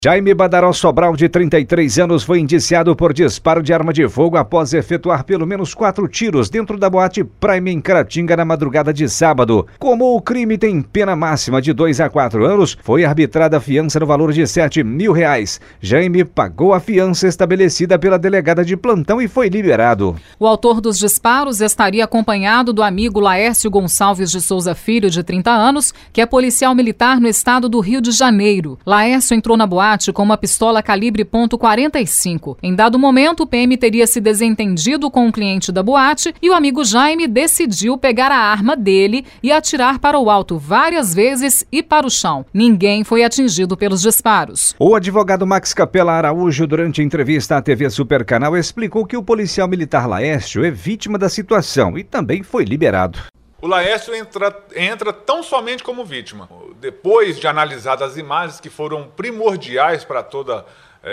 Jaime Badaró Sobral, de 33 anos, foi indiciado por disparo de arma de fogo após efetuar pelo menos 4 tiros dentro da boate Prime em Caratinga na madrugada de sábado. Como o crime tem pena máxima de 2 a 4 anos, foi arbitrada a fiança no valor de R$7.000. Jaime pagou a fiança estabelecida pela delegada de plantão e foi liberado. O autor dos disparos estaria acompanhado do amigo Laércio Gonçalves de Souza Filho, de 30 anos, que é policial militar no estado do Rio de Janeiro. Laércio entrou na boate com uma pistola calibre .45. Em dado momento, o PM teria se desentendido com o cliente da boate e o amigo Jaime decidiu pegar a arma dele e atirar para o alto várias vezes e para o chão. Ninguém foi atingido pelos disparos. O advogado Max Capela Araújo, durante entrevista à TV Supercanal, explicou que o policial militar Laércio é vítima da situação e também foi liberado. O Laércio entra tão somente como vítima. Depois de analisar as imagens que foram primordiais para toda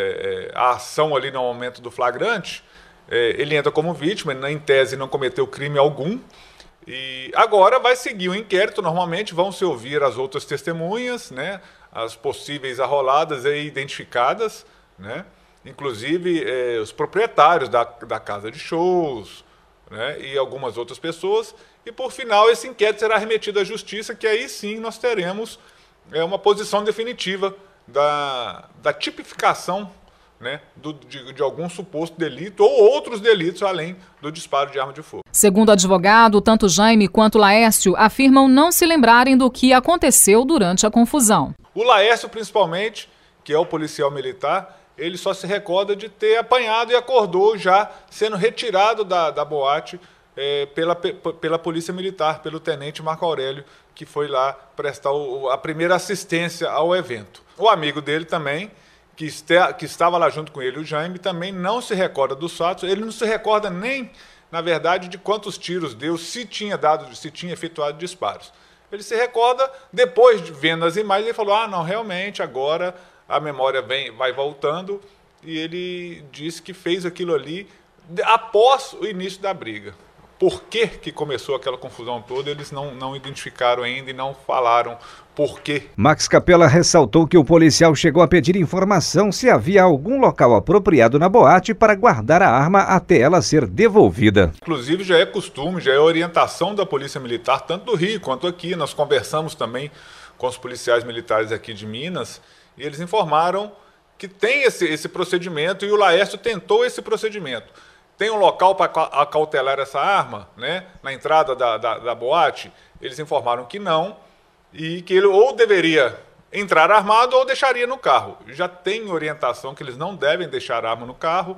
a ação ali no momento do flagrante, ele entra como vítima, ele, em tese, não cometeu crime algum. E agora vai seguir o inquérito, normalmente vão se ouvir as outras testemunhas, né, as possíveis arroladas e identificadas, né, inclusive os proprietários da casa de shows, né, e algumas outras pessoas. E, por final, esse inquérito será remetido à Justiça, que aí sim nós teremos uma posição definitiva da tipificação, né, de algum suposto delito ou outros delitos além do disparo de arma de fogo. Segundo o advogado, tanto Jaime quanto Laércio afirmam não se lembrarem do que aconteceu durante a confusão. O Laércio, principalmente, que é o policial militar, ele só se recorda de ter apanhado e acordou já sendo retirado da boate pela Polícia Militar, pelo tenente Marco Aurélio, que foi lá prestar a primeira assistência ao evento. O amigo dele também, que estava lá junto com ele, o Jaime, também não se recorda dos fatos, ele não se recorda nem, na verdade, de quantos tiros deu, se tinha efetuado disparos. Ele se recorda, depois de vendo as imagens, ele falou, não, realmente, agora a memória vai voltando, e ele disse que fez aquilo ali após o início da briga. Por que começou aquela confusão toda, eles não identificaram ainda e não falaram por quê. Max Capela ressaltou que o policial chegou a pedir informação se havia algum local apropriado na boate para guardar a arma até ela ser devolvida. Inclusive já é costume, já é orientação da Polícia Militar, tanto do Rio quanto aqui. Nós conversamos também com os policiais militares aqui de Minas e eles informaram que tem esse procedimento e o Laércio tentou esse procedimento. Tem um local para acautelar essa arma, né, na entrada da boate? Eles informaram que não, e que ele ou deveria entrar armado ou deixaria no carro. Já tem orientação que eles não devem deixar a arma no carro,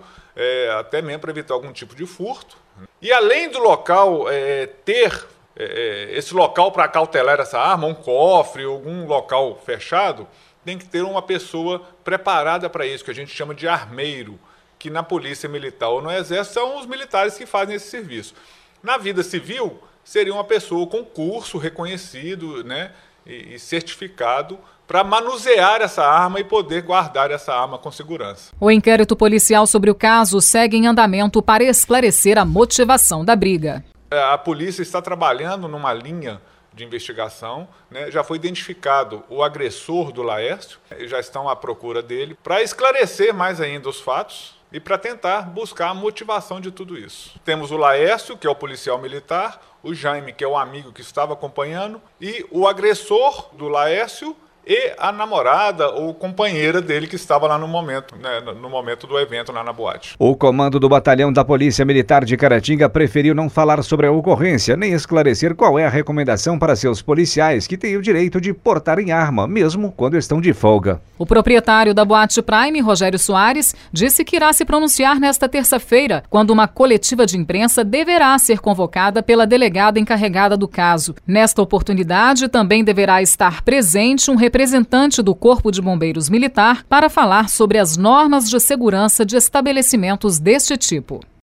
até mesmo para evitar algum tipo de furto. E além do local ter esse local para acautelar essa arma, um cofre, algum local fechado, tem que ter uma pessoa preparada para isso, que a gente chama de armeiro, que na Polícia Militar ou no Exército são os militares que fazem esse serviço. Na vida civil, seria uma pessoa com curso reconhecido, né, e certificado para manusear essa arma e poder guardar essa arma com segurança. O inquérito policial sobre o caso segue em andamento para esclarecer a motivação da briga. A polícia está trabalhando numa linha de investigação, né? Já foi identificado o agressor do Laércio, já estão à procura dele, para esclarecer mais ainda os fatos e para tentar buscar a motivação de tudo isso. Temos o Laércio, que é o policial militar, o Jaime, que é o amigo que estava acompanhando, e o agressor do Laércio e a namorada ou companheira dele que estava lá no momento, né, no momento do evento lá na boate. O comando do batalhão da Polícia Militar de Caratinga preferiu não falar sobre a ocorrência, nem esclarecer qual é a recomendação para seus policiais que têm o direito de portarem arma, mesmo quando estão de folga. O proprietário da boate Prime, Rogério Soares, disse que irá se pronunciar nesta terça-feira, quando uma coletiva de imprensa deverá ser convocada pela delegada encarregada do caso. Nesta oportunidade, também deverá estar presente um representante do Corpo de Bombeiros Militar para falar sobre as normas de segurança de estabelecimentos deste tipo.